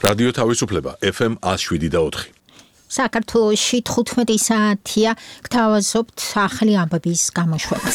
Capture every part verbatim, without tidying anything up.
რადიო თავისუფლება ეფ ემ one oh seven და four. საქართველოში თხუთმეტი საათია გთავაზობთ ახალი ამბების გამოშვებას.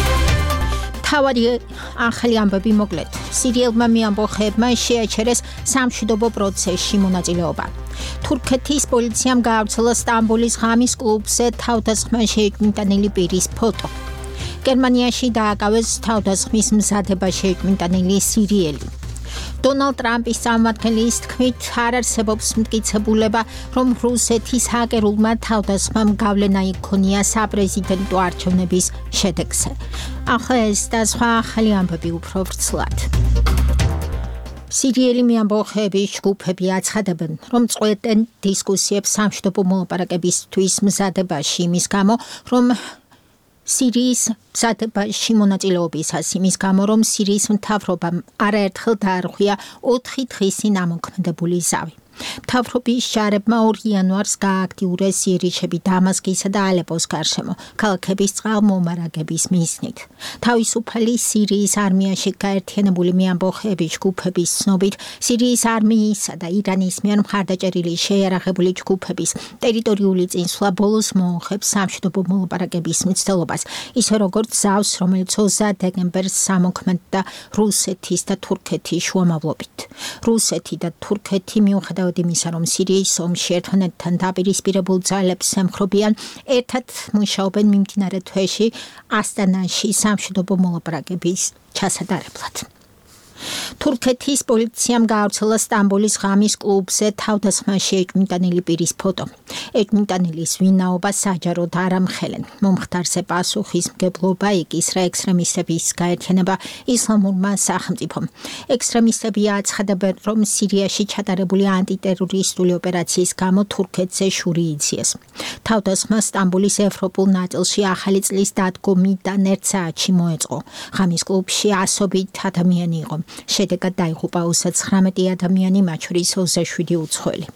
თავარი ახალი ამბები მოკლედ. სირიელმა მეამბოხეებმა შეაჩერეს სამშვიდობო პროცესში მონაწილეობა. თურქეთის პოლიციამ გაავრცელა სტამბოლის ღამის კლუბზე თავდასხმა შეეკმინტანილი პირის ფოტო. გერმანიაში დააკავეს თავდასხმის მზადება შეეკმინტანილი სირიელი. დონალდ ტრამპის წარმომადგენლის თქმით არ არსებობს მტკიცებულება, რომ რუსეთის ჰაკერულმა თავდასხმამ გავლენა იქონია საპრეზიდენტო არჩევნების შედეგზე. ახლა ეს და სხვა ახალი ამბები უფრო ვრცლად. სირიელი მეამბოხეების ჯგუფები აცხადებენ, რომ წყვეტენ დისკუსიებს სამშვიდობო მოლაპარაკებისთვის მზადებაში იმის გამო, რომ სირიის მზადებაში მონაწილეობისას იმის გამო, რომ სირიის მთავრობამ არაერთხელ დაარღვია ოთხი დღისი ნამოქმედებული ზავი. მთავრობის ჯარებმა ორი იანვარს გააქტიურეს იერიშები დამასკისა და ალეპოს გარშემო, ქალაქების წყალმომარაგების მიზნით. თავისუფალი სირიის არმიაში გაერთიანებული მეამბოხეების ჯგუფების ცნობით, სირიის არმიისა და ირანის მიერ მხარდაჭერილი შეიარაღებული ჯგუფების ტერიტორიული წინსვლა ბოლოს მოუხებს სამშვიდობო მოლაპარაკების მცდელობას, ისე როგორც ზავს, რომელიც ოცდაათი დეკემბერს სამოქმედდა რუსეთის და თურქეთის შუამავლობით. რუსეთი და თურქეთი მიუხედავად იმისა, რომ სირიის ომში ერთმანეთთან დაპირისპირებულ ძალებს ემხრობიან, ერთად მუშაობენ მიმდინარე თვეში ასტანაში სამშვიდობო მოლაპარაკების ჩასატარებლად. თურქეთის პოლიციამ გაავრცელა სტამბოლის ღამის კლუბზე თავდასხმა შეეკმინტანილი პირის ფოტო. ეკმინტანილის ვინაობა საჯაროდ არ ამხელენ. მომხდარზე პასუხისმგებლობა ეკისრა ექსტრემისტების გაერთიანება ისლამურმა სახელმწიფომ. ექსტრემისტები აცხადებენ, რომ სირიაში ჩატარებული ანტიტერორისტული ოპერაციის გამო თურქეთზე შური იციეს. თავდასხმა სტამბოლის ევროპულ ნაწილში ახალი წლის დადგომიდან ერთ საათში მოეწყო. ღამის კლუბში ასობით ადამიანი იყო. შედეგად დაიღუპა ოცდათხრამეტი ადამიანი, მათ შორის ოცდაშვიდი უცხოელი.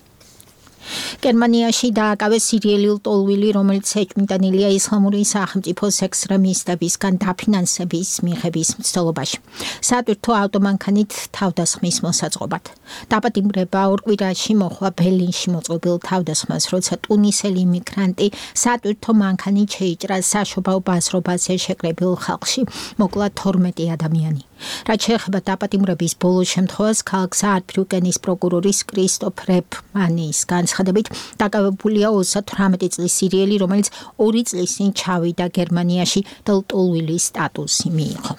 გერმანიაში დააკავეს სირიელი ლტოლვილი, რომელიც ეკმინტანილია ისლამური სახელმწიფოს ექსტრემისტებისგან დაფინანსების მიღების მცდელობაში. სატვირთო ავტომანქანით თავდასხმის მოსაწყობად. დაპატიმრება ორ კვირაში მოხდა ბერლინში მოწყობილ თავდასხმას, როცა ტუნისელი იმიგრანტი სატვირთო მანქანით შეიჭრა საშობაო ბაზრობაზე შეკრებილ ხალხში, მოკლა თორმეტი ადამიანი. რაც შეეხება დაპატიმრების ბოლო შემთხვევას, ქალაქ საარბრუკენის პროკურორის კრისტოფ რეფმანის განცხადებით, დაკავებულია ოცდათვრამეტი წლის სირიელი, რომელიც ორი წლის წინ ჩავიდა გერმანიაში და ლტოლვილის სტატუსი მიიღო.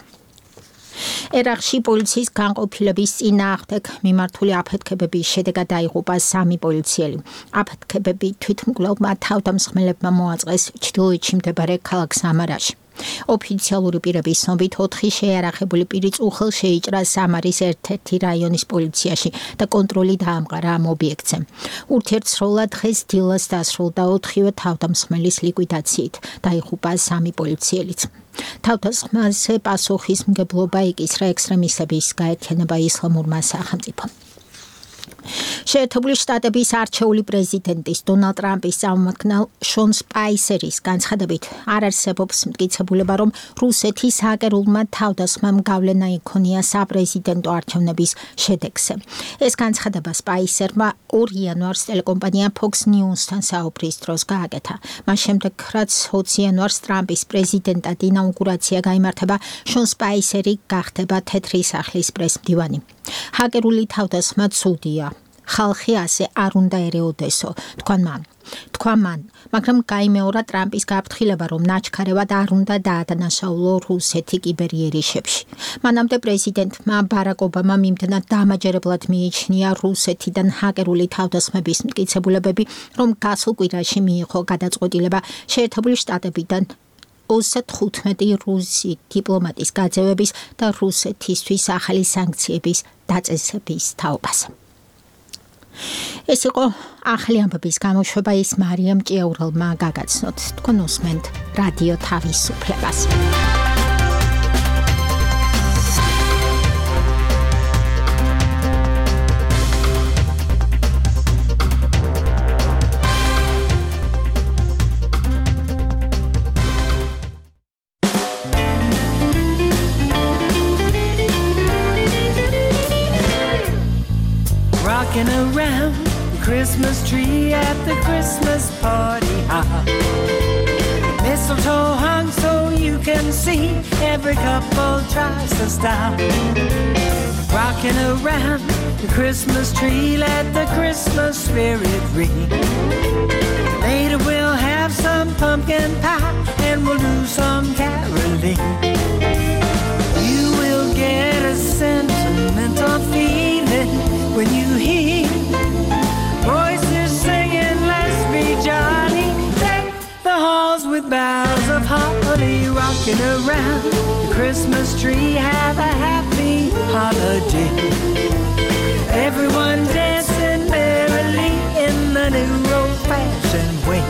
ერაყში პოლიციის განყოფილების წინააღმდეგ მიმართული აფეთქებების შედეგად დაიღუპა სამი პოლიციელი. აფეთქებები თვითმკვლელმა თავდამსხმელებმა მოაწყეს ჩრდილოეთში მდებარე ქალაქ სამარაში. ოფიციალური პირების ცნობით ოთხი შეიარაღებული პირი წუხელ შეიჭრა სამარის ერთ-ერთი რაიონის პოლიციაში და კონტროლი დაამყარა ამ ობიექტზე. ურთიერთსროლა დღეს დილას დასრულდა ოთხივე თავდამსხმელის ლიკვიდაციით, დაიღუპა სამი პოლიციელიც. თავდასხმაზე პასუხისმგებლობა ეკისრა ექსტრემისტების გაერთიანება ისლამურმა სახელმწიფომ. შეერთებული შტატების არჩეული პრეზიდენტის დონალდ ტრამპის წარმომადგენელ შონ სპაისერის განცხადებით, არ არსებობს მტკიცებულება, რომ რუსეთის ჰაკერულმა თავდასხმამ გავლენა იქონია საპრეზიდენტო არჩევნების შედეგზე. ეს განცხადება სპაისერმა ორ იანვარს ტელეკომპანია Fox News-თან საუბრის დროს გააკეთა. მას შემდეგ, რაც ოცი იანვარს ტრამპის პრეზიდენტად ინაუგურაცია გაიმართება, შონ სპაისერი გახდება თეთრი სახლის პრესმდივანი. ჰაკერული თავდასხმა ცუდია. ხალხი ასე არ უნდა ერეოდესო, თქვა მან. თქვა მან, მაგრამ გაიმეორა ტრამპის გაფრთხილება, რომ ნაჩქარევად არ უნდა დაადანაშაულო რუსეთი კიბერიერიშებში. მანამდე პრეზიდენტმა ბარაკ ობამამ იმდენად დამაჯერებლად მიიჩნია რუსეთიდან ჰაკერული თავდასხმების მტკიცებულებები, რომ გასულ კვირაში მიიღო გადაწყვეტილება შეერთებული შტატებიდან ოცდათხუთმეტი რუსი დიპლომატის გაძევების და რუსეთისთვის ახალი სანქციების დაწესების თაობაზე. ეს იყო ახალი ამბების გამოშვება, ის მარიამ ჭიაურელმა გაგაცნოთ. თქვენ უსმენთ რადიო თავისუფლებას. Rocking around the Christmas tree at the Christmas party hop. Mistletoe hung so you can see, every couple tries to stop. Rocking around the Christmas tree, let the Christmas spirit ring. Later we'll have some pumpkin pie and we'll do some caroling. You will get a sentimental feeling when you hear voices singing, let's be jolly. Deck the halls with boughs of holly. Rocking around the Christmas tree, have a happy holiday. Everyone dancing merrily in the new old-fashioned way.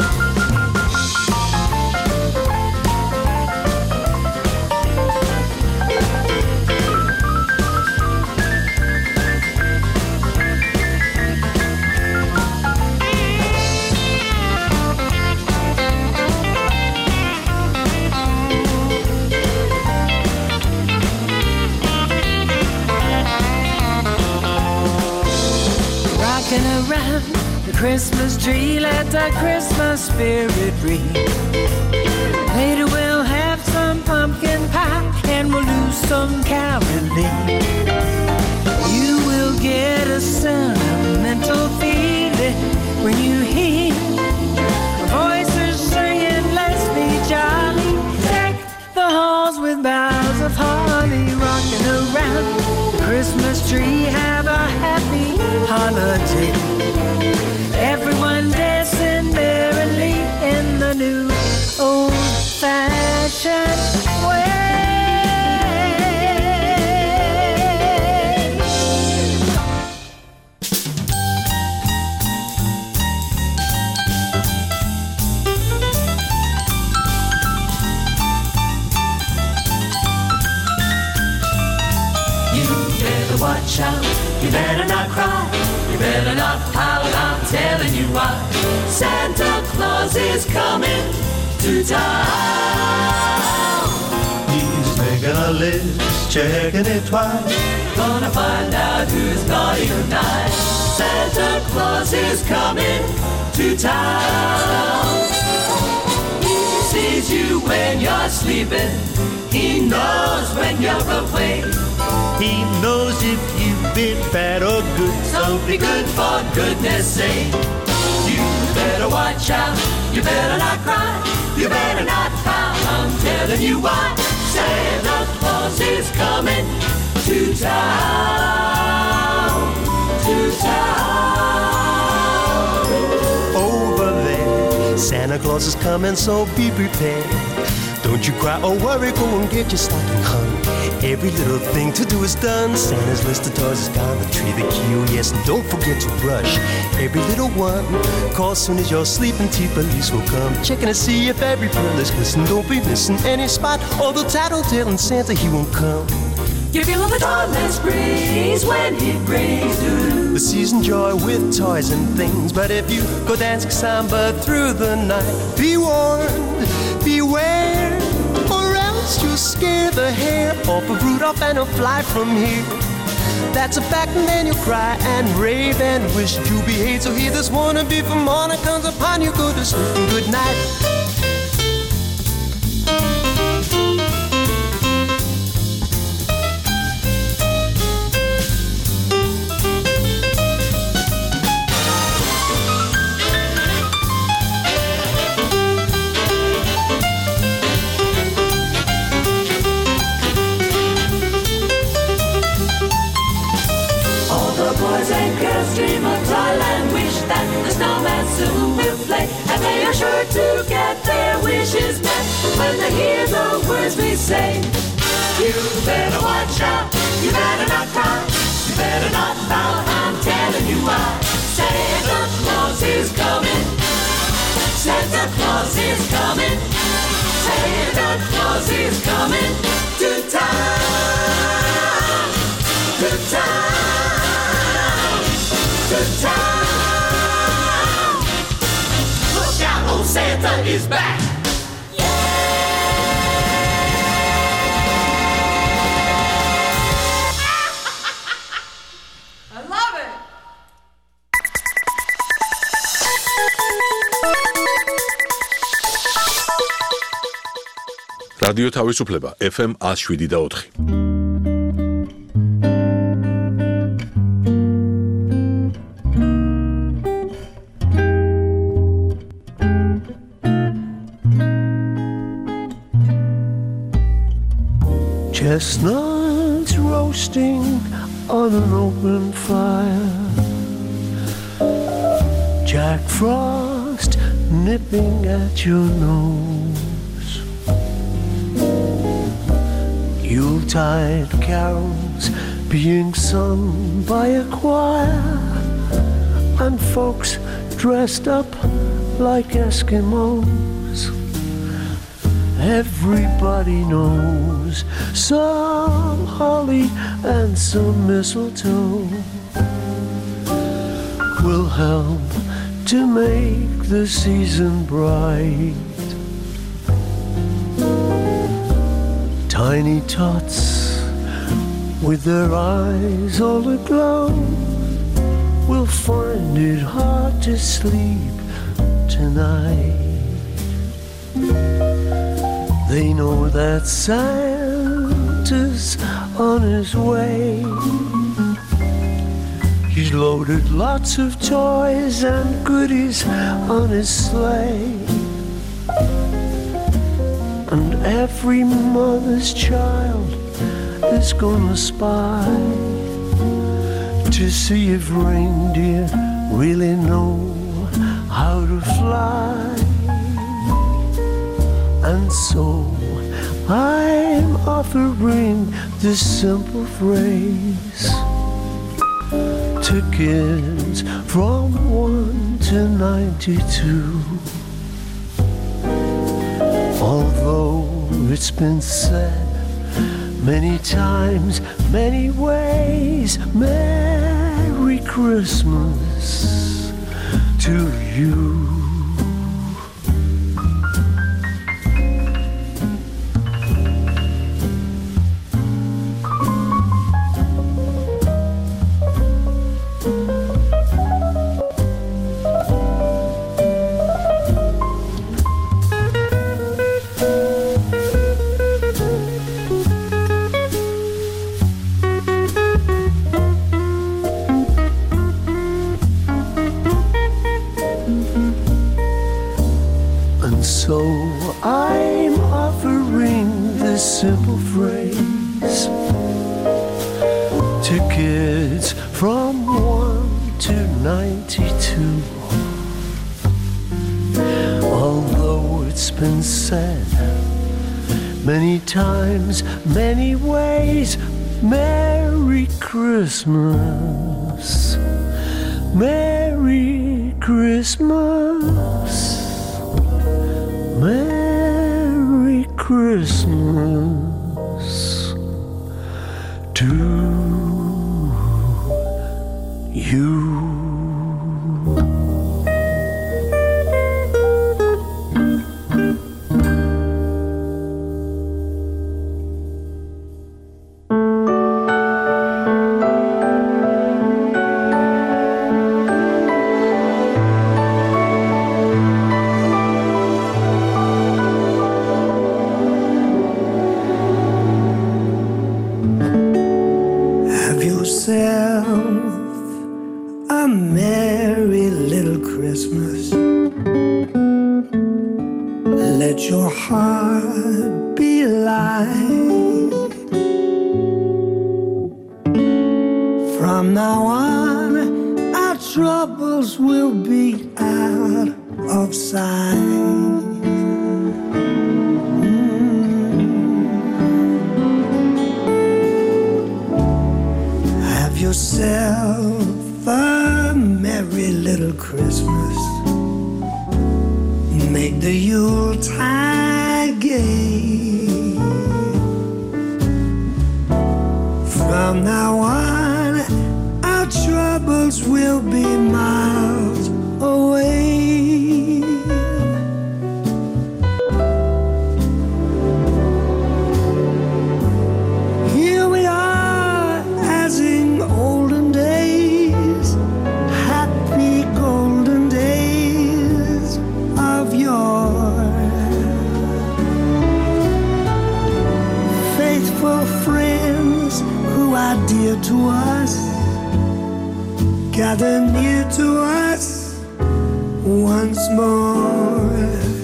Rocking around the Christmas tree, let the Christmas spirit ring. Later we'll have some pumpkin pie and we'll do some caroling. You will get a sentimental feeling when you hear voices singing, let's be jolly. Deck the halls with boughs of holly. Rocking around the Christmas tree, have a happy holiday. Everyone dancing merrily in the new old-fashioned way. You better watch out, you better not cry, you better not pout, I'm telling you why. Santa Claus is coming to town. He's making a list, checking it twice. Gonna find out who's naughty or nice. Santa Claus is coming to town. He sees you when you're sleeping, he knows when you're awake. He knows if you've been bad or good. So be good for goodness sake. You better watch out, you better not cry, you better not pout, I'm telling you why. Santa Claus is coming to town, to town. Over there, Santa Claus is coming, so be prepared. Don't you cry or worry, go and get your stocking hung. Every little thing to do is done. Santa's list of toys is gone, the tree, the key, oh yes, and don't forget to brush every little one. Call soon as you're sleeping, T police will come, checking to see if every pearl is glistening. Don't be missing any spot, although tattletelling Santa, he won't come. You feel the dawnless breeze when he brings you the season joy with toys and things. But if you go dancing samba through the night, be warned, beware, or else you'll scare the hair off of Rudolph and he'll fly from here. That's a fact, and then you'll cry and rave and wish you behave. So hear this wannabe from morning comes upon you, go to sleep and good night. Dream of toyland, wish that the snowman soon will play, and they are sure to get their wishes met when they hear the words we say. You better watch out, you better not cry, you better not pout, I'm telling you why. Santa Claus is coming, Santa Claus is coming, Santa Claus is coming to town, to town. Good time. Look out, old Santa is back. Yeah! I love it. რადიო თავისუფლება ეფ ემ one oh seven და four. Chestnuts roasting on an open fire, Jack Frost nipping at your nose, Yuletide carols being sung by a choir, and folks dressed up like Eskimos. Everybody knows some holly and some mistletoe will help to make the season bright. Tiny tots with their eyes all aglow will find it hard to sleep tonight. They know that Santa's on his way. He's loaded lots of toys and goodies on his sleigh. And every mother's child is gonna spy to see if reindeer really know how to fly. And so I'm offering this simple phrase to kids from one to ninety-two. Although it's been said many times, many ways, Merry Christmas to you. So I'm offering this simple phrase to kids from one to ninety-two. Although it's been said many times, many ways, Merry Christmas, Merry Christmas, Merry Christmas to you. A merry little Christmas. Let your heart be light. From now on, our troubles will be out of sight. Have yourself a merry little Christmas. Make the Yuletide gay. From now on, our troubles will be miles away. Here we are, as in olden days, happy golden dear to us, gather near to us once more.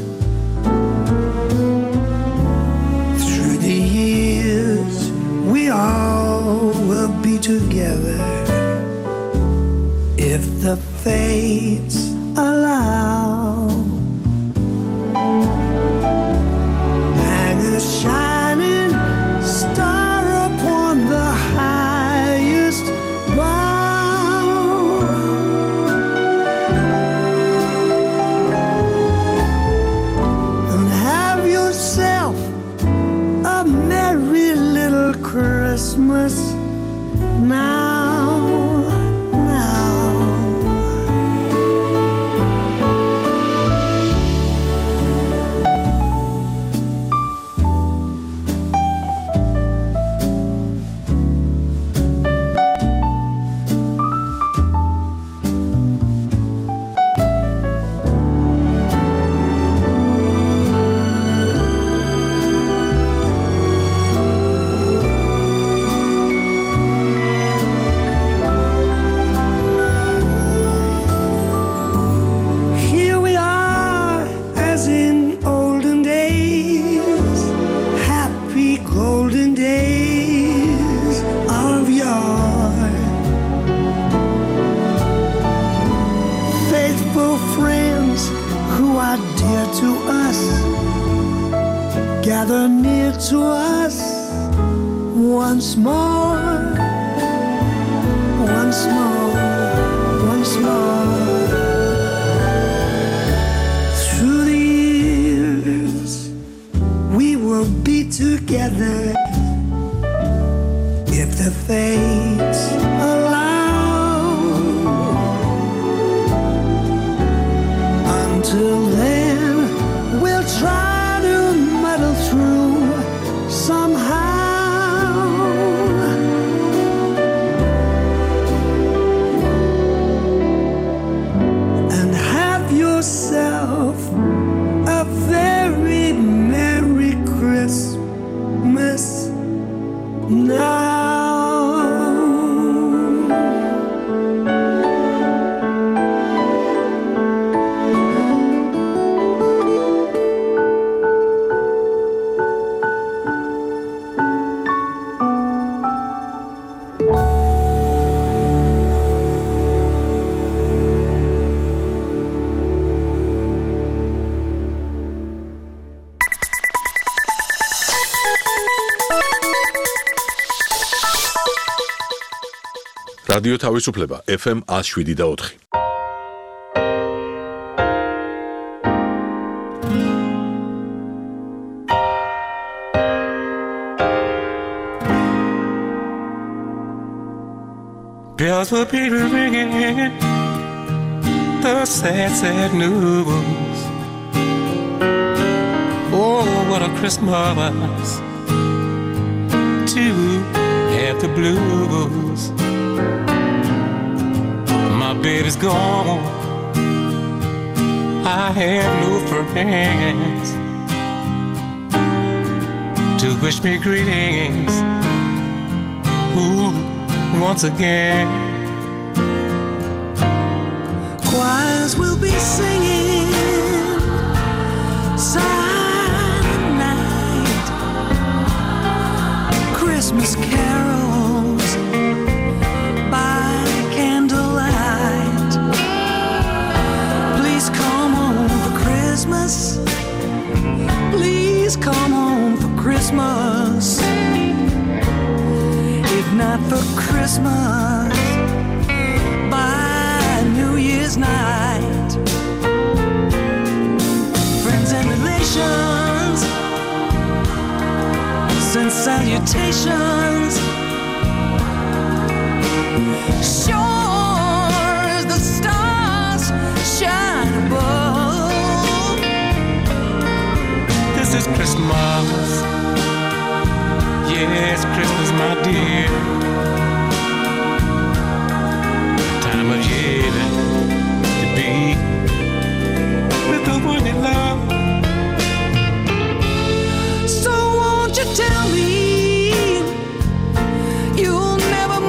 Through the years, we all will be together if the fates allow. Hang a shining star upon the highest bough, and have yourself a merry little Christmas now. Gather near to us once more, once more, once more. Through the years, we will be together if the fates allow. Until then, we'll try through somehow, and have yourself a very Merry Christmas now. რადიო თავისუფლება ეფ ემ one oh seven და four. Bells will be ringing the sad, sad news. Oh, what a Christmas to have the blues. My baby's gone, I have no friends to wish me greetings. Ooh, once again. Choirs will be singing silent night, Christmas carols by candlelight. Please come home for Christmas, please come home for Christmas. If not for Christmas, by New Year's night. Friends and relations send salutations. Sure as the stars shine above, this is Christmas. Yes, Christmas, my dear. Time of year to be with the one you love. So won't you tell me you'll never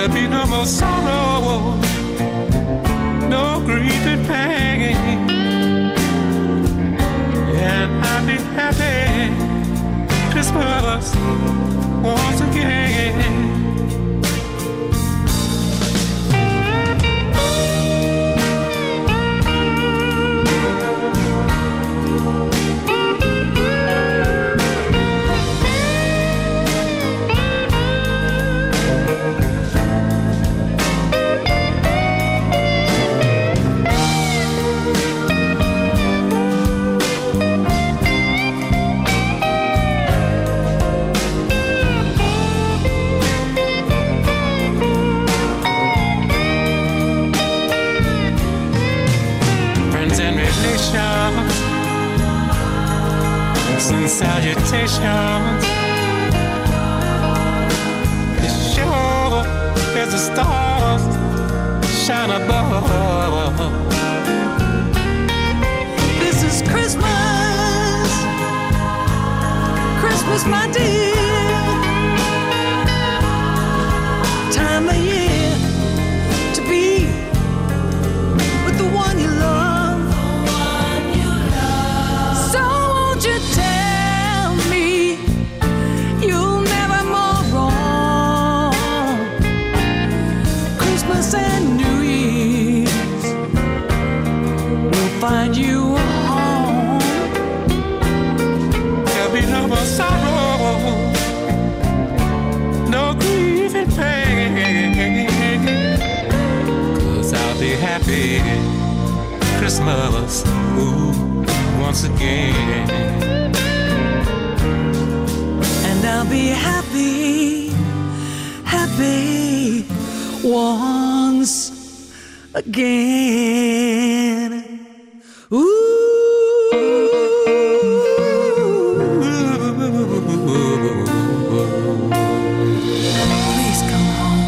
There'll be no more sorrow, no grief and pain. And I'll be happy Christmas once again. And salutations. It's sure as the stars shine above. This is Christmas, Christmas, my dear. Time of year to be with the one you love. And New Year's will find you home. There'll be no more sorrow, no grief and pain. 'Cause I'll be happy Christmas, ooh, once again. And I'll be happy, happy once again. Ooh. Please come home.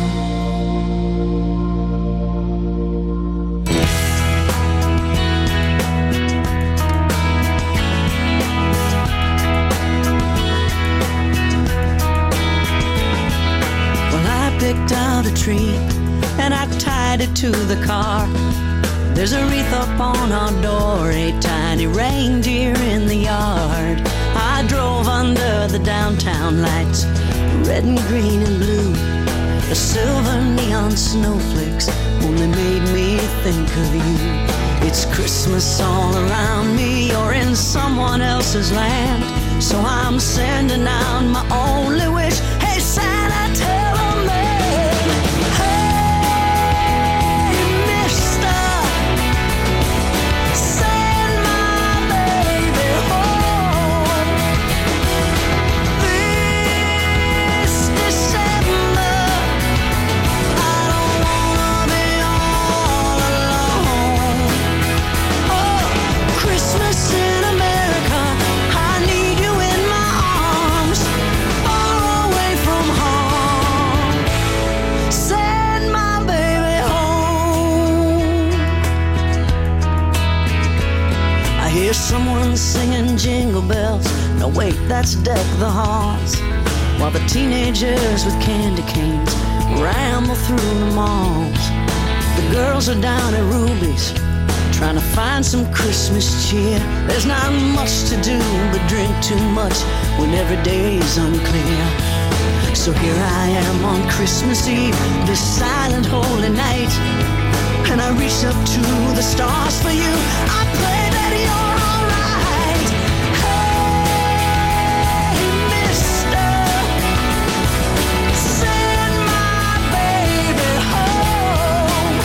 Well, I picked out a tree and I tied it to the car. There's a wreath up on our door, a tiny reindeer in the yard. I drove under the downtown lights, red and green and blue. The silver neon snowflakes only made me think of you. It's Christmas all around me, you're in someone else's land. So I'm sending out my only wish. Hey Santa, tell them man, hey mister, send my baby home this December. I don't wanna be all alone. Oh, Christmas in America, I need you in my arms, far away from home. Send my baby home. I hear someone singing jingle bells. No wait, that's Deck the Halls. While the teenagers with candy canes ramble through the malls. The girls are down at Ruby's, trying to find some Christmas cheer. There's not much to do but drink too much when every day is unclear. So here I am on Christmas Eve, this silent holy night, and I reach up to the stars for you. I pray that you're alright. Hey mister, send my baby home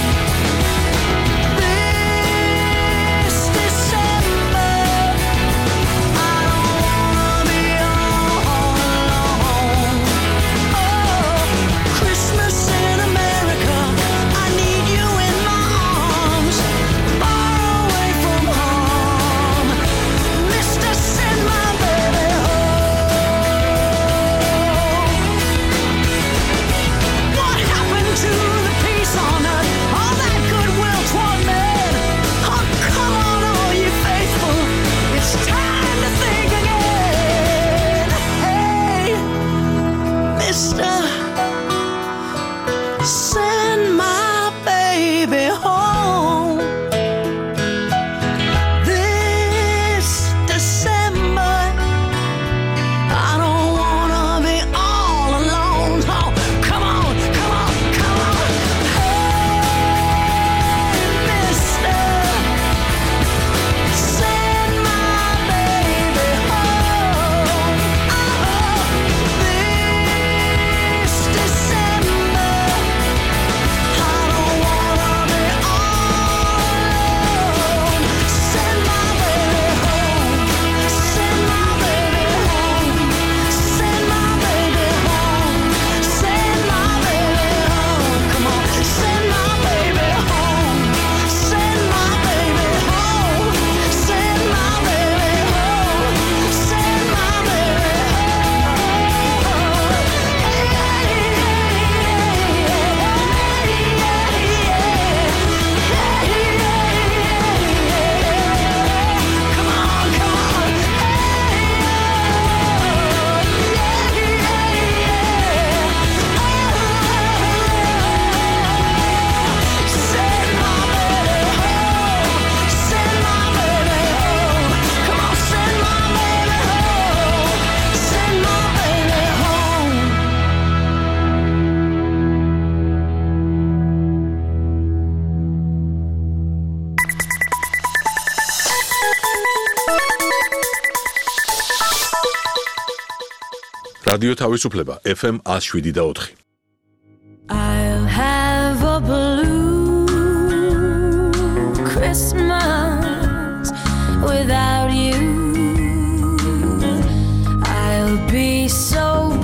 this December. I don't wanna be all alone. Oh, Christmas in America, I need you in my arms, far away from home. რადიო თავისუფლება F M one oh seven point four. I'll have a blue Christmas without you. I'll be so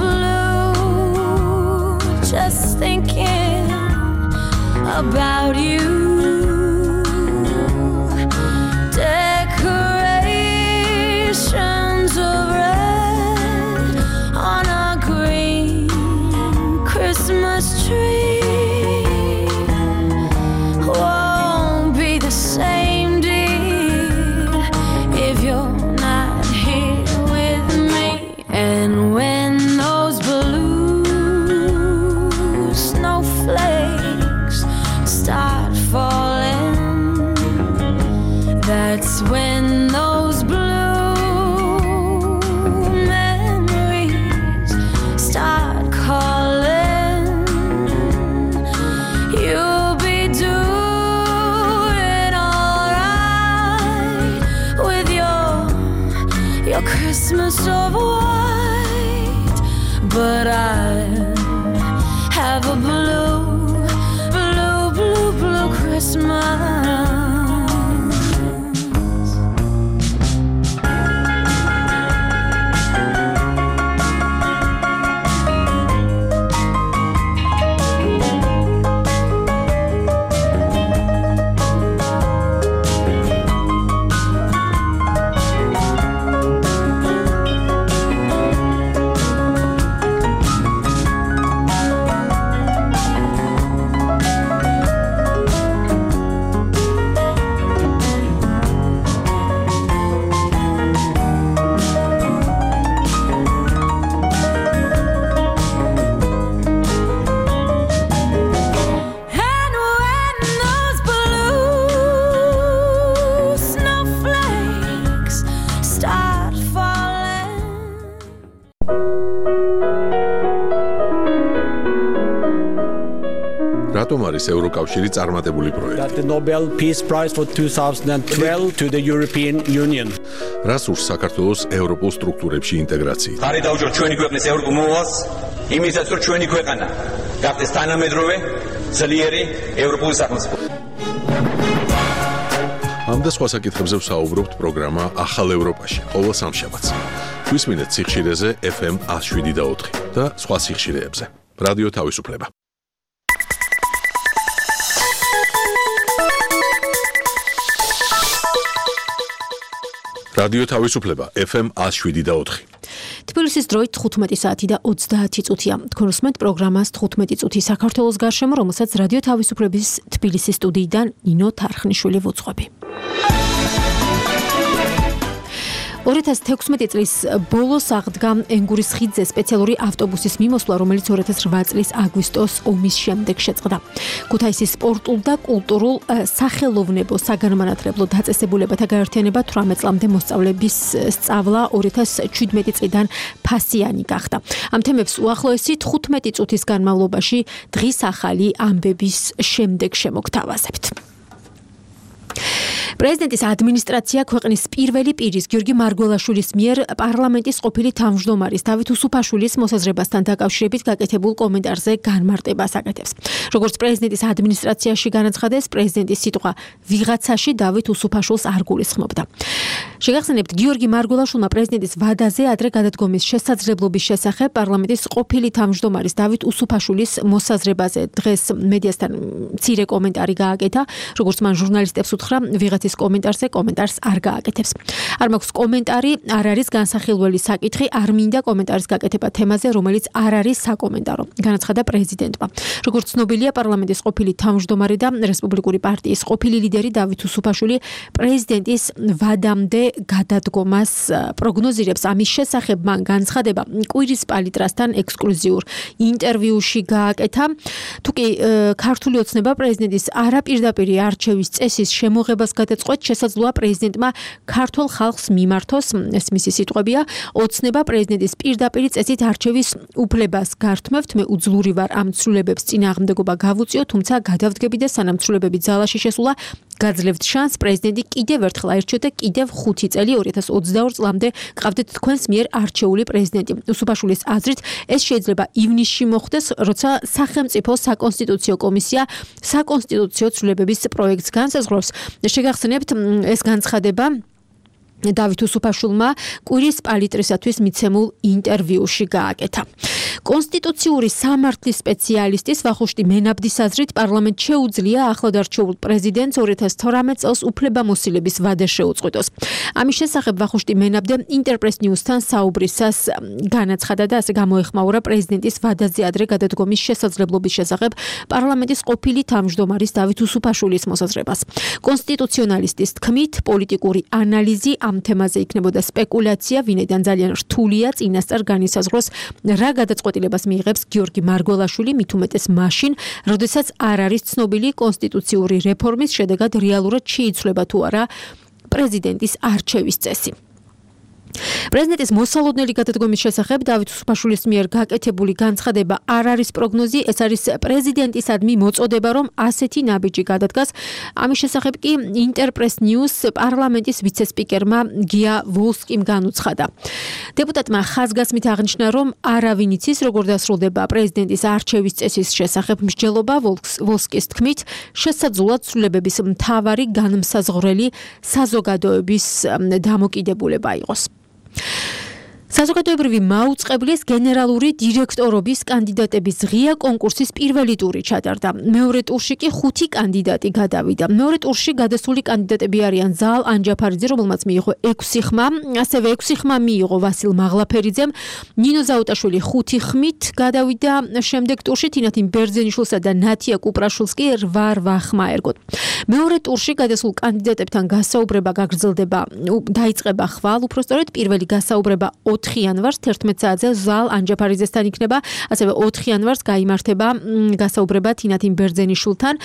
blue just thinking about you. Decorations of red on a green Christmas tree won't be the same, dear, if you're not here with me. And when those blue snowflakes start falling, that's when those blue memories start calling. You'll be doing alright with your your Christmas of white, but I have a blue, blue, blue, blue Christmas. And when those blue snowflakes start falling. რატომ არის ევროკავშირი წარმატებული პროექტი? That the Nobel Peace Prize for twenty twelve to the European Union. რას ურს საქართველოს ევროპულ სტრუქტურებში ინტეგრაცია? ხარი დაუჭირ ჩვენი ქვეყნის ევროპულ მოვალს, იმისაც რომ ჩვენი ქვეყანა გახდეს თანამედროვე, ძლიერი ევროპული სახელმწიფო. ამ და სხვა საკითხებზე ვსაუბრობთ პროგრამა ახალ ევროპაში, ყოველ სამშაბათს. გვისმინეთ სიხშირეზე F M one oh seven point four და სხვა სიხშირეებზე. რადიო თავისუფლება. რადიო თავისუფლება F M one oh seven point four. თბილისის დროით თხუთმეტი საათი და ოცდაათი წუთია. თქვენ უსმენთ პროგრამას თხუთმეტი წუთი საქართველოს გარშემო, რომელსაც რადიო თავისუფლების თბილისის სტუდიიდან ნინო თარხნიშვილი ვუძღვები. two thousand sixteen წლის ბოლოს აღდგა ენგურის ხიდზე სპეციალური ავტობუსის მიმოსვლა, რომელიც two thousand eight წლის აგვისტოს ომის შემდეგ შეწყდა. ქუთაისის სპორტულ და კულტურულ სახელოვნებო საგანმანათლებლო დაწესებულებათა გაერთიანება თვრამეტ წლამდე მოსწავლების სწავლა two thousand seventeen წლიდან ფასიანი გახდა. ამ თემებს უახლოესი თხუთმეტი წუთის განმავლობაში დღის ახალი ამბების შემდეგ შემოგთავაზებთ. პრეზიდენტის ადმინისტრაცია ქვეყნის პირველი პირის გიორგი მარგველაშვილის მიერ პარლამენტის ყოფილი თავმჯდომარის დავით უსუფაშვილის მოსაზრებასთან დაკავშირებით გაკეთებულ კომენტარზე განმარტებას აკეთებს. როგორც პრეზიდენტის ადმინისტრაციაში განაცხადეს, პრეზიდენტის სიტყვა ვიღაცაში დავით უსუფაშვილს არ გულისხმობდა. შეგახსენებთ, გიორგი მარგველაშვილმა პრეზიდენტის ვადაზე ადრე გადადგომის შესაძლებლობის შესახებ პარლამენტის ყოფილი თავმჯდომარის დავით უსუფაშვილის მოსაზრებაზე დღეს მედიასთან მცირე კომენტარი გააკეთა, როგორც მან ჟურნალისტებს უთხრა, ვიღაცის კომენტარზე კომენტარს არ გააკეთებს. არ მაქვს კომენტარი, არ არის განსახილველი საკითხი, არ მინდა კომენტარის გაკეთება თემაზე, რომელიც არ არის საკომენტარო, განაცხადა პრეზიდენტმა. როგორც ცნობილია, პარლამენტის ყოფილი თავმჯდომარე და რესპუბლიკური პარტიის ყოფილი ლიდერი დავით უსუფაშვილი პრეზიდენტის ვადამდე გადადგომას პროგნოზირებს. ამის შესახებ მან განცხადება კვირის პალიტრასთან ექსკლუზიურ ინტერვიუში გააკეთა. თუკი ქართული ოცნება პრეზიდენტის არაპირდაპირი არჩევის წესის შემოღებას გადაწყვეტ, შესაძლოა პრეზიდენტმა ქართულ ხალხს მიმართოს, ეს მისი სიტყვებია, ოცნება პრეზიდენტის პირდაპირი წესით არჩევის უფლებას გართმევთ, მე უძლური ვარ ამ ცვლილებებს წინააღმდეგობა მართლობა გავუწიო, თუმცა გადავდგები და სანამ ცვლილებები ძალაში შესულა, გაძლევთ შანსს პრეზიდენტი კიდევ ერთხელ აირჩიოთ და კიდევ ხუთი წელი ორი ათას ოცდაორი წლამდე გყავდეთ თქვენს მიერ არჩეული პრეზიდენტი. უსუფაშვილის აზრით, ეს შეიძლება ივნისში მოხდეს, როცა სახელმწიფო საკონსტიტუციო კომისია საკონსტიტუციო ცვლილებების პროექტს განსაზღვრავს. შეგახსენებთ, ეს განცხადება დავით უსუფაშვილმა კვირის პალიტრისათვის მიცემულ ინტერვიუში გააკეთა. კონსტიტუციური სამართლის სპეციალისტის ვახუშტი მენაბდის აზრით, პარლამენტ შეუძლია ახლად არჩეულ პრეზიდენტს ორი ათას თვრამეტ წელს უფლებამოსილების ვადა შეუწყვეტოს. ამის შესახებ ვახუშტი მენაბდე ინტერპრეს ნიუსთან საუბრისას განაცხადა და ასე გამოეხმაურა პრეზიდენტის ვადაზე ადრე გადადგომის შესაძლებლობის შესახებ პარლამენტის ყოფილი თავმჯდომარის დავით უსუფაშვილის მოსაზრებას. კონსტიტუციონალისტის თქმით, პოლიტიკური ანალიზი ამ თემაზე იქნებოდა სპეკულაცია, ვინაიდან ძალიან რთულია წინასწარ განისაზღვროს რა გადაწყვეტილებას მიიღებს გიორგი მარგველაშვილი, მით უმეტეს მაშინ, როდესაც არ არის ცნობილი კონსტიტუციური რეფორმის შედეგად რეალურად შეიცვლება თუ არა პრეზიდენტის არჩევის წესი. პრეზიდენტის მოსალოდნელი გადადგომის შესახებ დავით უსუფაშვილის მიერ გაკეთებული განცხადება არ არის პროგნოზი, ეს არის პრეზიდენტისადმი მოწოდება, რომ ასეთი ნაბიჯი გადადგას. ამის შესახებ კი ინტერპრეს ნიუს პარლამენტის ვიცე-სპიკერმა გია ვოლსკიმ განუცხადა. დეპუტატმა ხაზგასმით აღნიშნა, რომ არავინ იცის, როგორ დასრულდება პრეზიდენტის არჩევის წესის შესახებ მსჯელობა. ვოლსკის თქმით, შესაძლოა ცვლილებების მთავარი განმსაზღვრელი საზოგადოების დამოკიდებულება იყოს. საზოგადოებრივი მაუწყებლის გენერალური დირექტორობის კანდიდატების ღია კონკურსის პირველი ტური ჩატარდა. მეორე ტურში კი ხუთი კანდიდატი გადავიდა. მეორე ტურში გადასული კანდიდატები არიან ზაალ ანჯაფარიძე, რომელმაც მიიღო ექვსი ხმა, ასევე ექვსი ხმა მიიღო ვასილ მაღლაფერიძემ, ნინო ზაუტაშვილი ხუთი ხმით გადავიდა შემდეგ ტურში, თინათინ ბერძენიშვილსა და ნათია კუპრაშვილს კი რვა რვა ხმა ერგოთ. მეორე ტურში გადასულ კანდიდატებთან გასაუბრება გაგრძელდება, დაიწყება ხვალ, უпростоრედ პირველი გასაუბრება ოთხი იანვარს თერთმეტ საათზე ზაალ ანჯაფარიძესთან იქნება, ასევე ოთხი იანვარს გაიმართება გასაუბრება თინათინ ბერძენიშვილთან,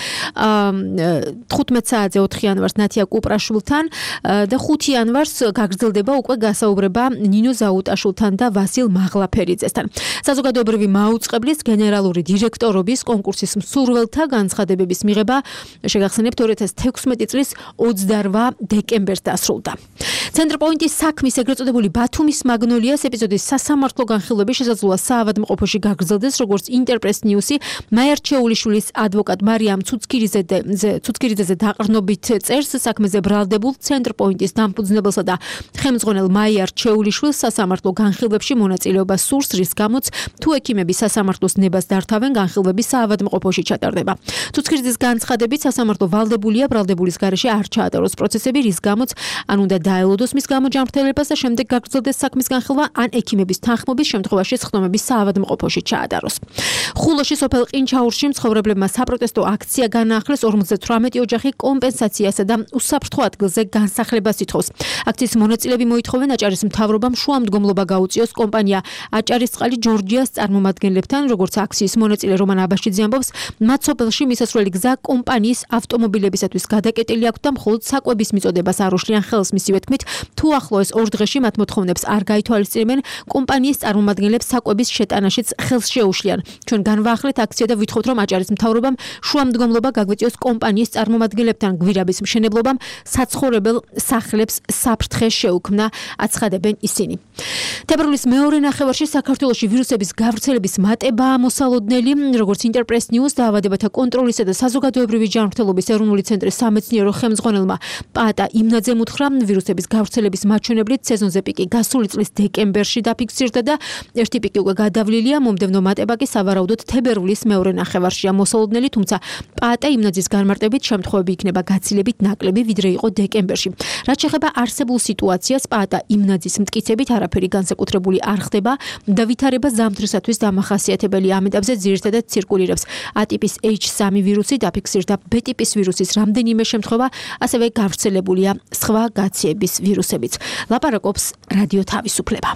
თხუთმეტ საათზე ოთხი იანვარს ნათია კუპრაშვილთან და ხუთი იანვარს გაგრძელდება უკვე გასაუბრება ნინო ზაუტაშვილთან და ვასილ მაღლაფერიძესთან. საზოგადოებრივი მაუწყებლის გენერალური დირექტორობის კონკურსის მსურველთა განცხადებების მიღება შეგახსენებთ ორი ათას თექვსმეტი წლის ოცდარვა დეკემბერს დასრულდა. ცენტრპოინტის საქმის ეგრეთ წოდებული ბათუმის მაგნოლიას ეპიზოდის სასამართლო განხილვები შესაძლოა საავადმყოფოში გაგრძელდეს, როგორც ინტერპრეს ნიუსი მაიარჩეულიშვილის ადვოკატ მარიამ ცუცქირიძეზე დაყრდნობით წერს. საქმეზე ბრალდებულ ცენტრპოინტის დამფუძნებელსა და ხელმძღვანელ მაიარჩეულიშვილს სასამართლო განხილვებში მონაწილეობა სურს, რის გამოც თუ ექიმები სასამართლოს ნებას დართავენ, განხილვები საავადმყოფოში ჩატარდება. ცუცქირიძის განცხადებით, სასამართლო ვალდებულია ბრალდებულის გარეშე არ ჩაატაროს პროცესები, რის გამოც ან უნდა დაელოდოს მის გამოჯანმრთელებას და შემდეგ გაგრძელდეს საქმის განხილვა, ან ექიმების თანხმობის შემთხვევაში სხდომები საავადმყოფოში ჩაატაროს. ხულოში სოფელ ყინჩაურში მცხოვრებლებმა საპროტესტო აქცია განაახლეს, ორმოცდათვრამეტი ოჯახი კომპენსაციასა და უსაფრთხო ადგილზე განსახლებას ითხოვს. აქციის მონაწილეები მოითხოვენ აჭარის მთავრობამ შუამდგომლობა გაუწიოს კომპანია აჭარისწყალი ჯორჯიას წარმომადგენლებთან, როგორც აქციის მონაწილე რომან აბაშიძე ამბობს, მათ სოფელში მისასვლელი გზა კომპანიის ავტომობილებისათვის გადაკეტილი აქვს და მხოლოდ საკვების მიწოდებას არ უშლიან ხელს. მისივე თქმით, თუ ახლო ეს ორ დღეში მათ მოთხოვნებს არ გაითვალისწინებენ, კომპანიის წარმომადგენლებს საკვების შეტანაშიც ხელს შეუშლიან. ჩვენ განვაახლეთ აქცია და ვითხოვთ, რომ აჭარის მთავრობამ შუამდგომლობა გაგვიწიოს კომპანიის წარმომადგენლებთან გვირაბის მშენებლობამ საცხოვრებელ სახლებს საფრთხე შეუქმნა, აცხადებენ ისინი. თებერვლის მეორე ნახევარში საქართველოში ვირუსების გავრცელების მატებაა მოსალოდნელი, როგორც ინტერპრეს ნიუს დაავადებათა კონტროლისა და საზოგადოებრივი ჯანმრთელობის ეროვნული ცენტრის სამეცნიერო ხელმძღვანელმა პაატა იმნაძემ უთხრა, ვირუსების გავრცელების მაჩვენებლით სეზონზე პიკი გასული წლის დეკემბერში დაფიქსირდა და ერთი პიკი უკვე გადავლილია, მომდევნო მატება კი სავარაუდოდ თებერვლის მეორე ნახევარშია მოსალოდნელი, თუმცა პაატა იმნაძის განმარტებით შემთხვევები იქნება გაცილებით ნაკლები, ვიდრე იყო დეკემბერში. რაც შეეხება არსებულ სიტუაციას, პაატა იმნაძის მტკიცებით არაფერი განსაკუთრებული არ ხდება და ვითარება ზამთრისათვის დამახასიათებელი. ამ ეტაპზე ძირითადად ცირკულირებს A ტიპის H სამი ვირუსი, დაფიქსირდა B ტიპის ვირუსის რამდენიმე შემთხვევა, ასევე გავრცელებულია სხვა გაციების ვირუსებიც. ლაპარაკობს რადიო თავისუფლება.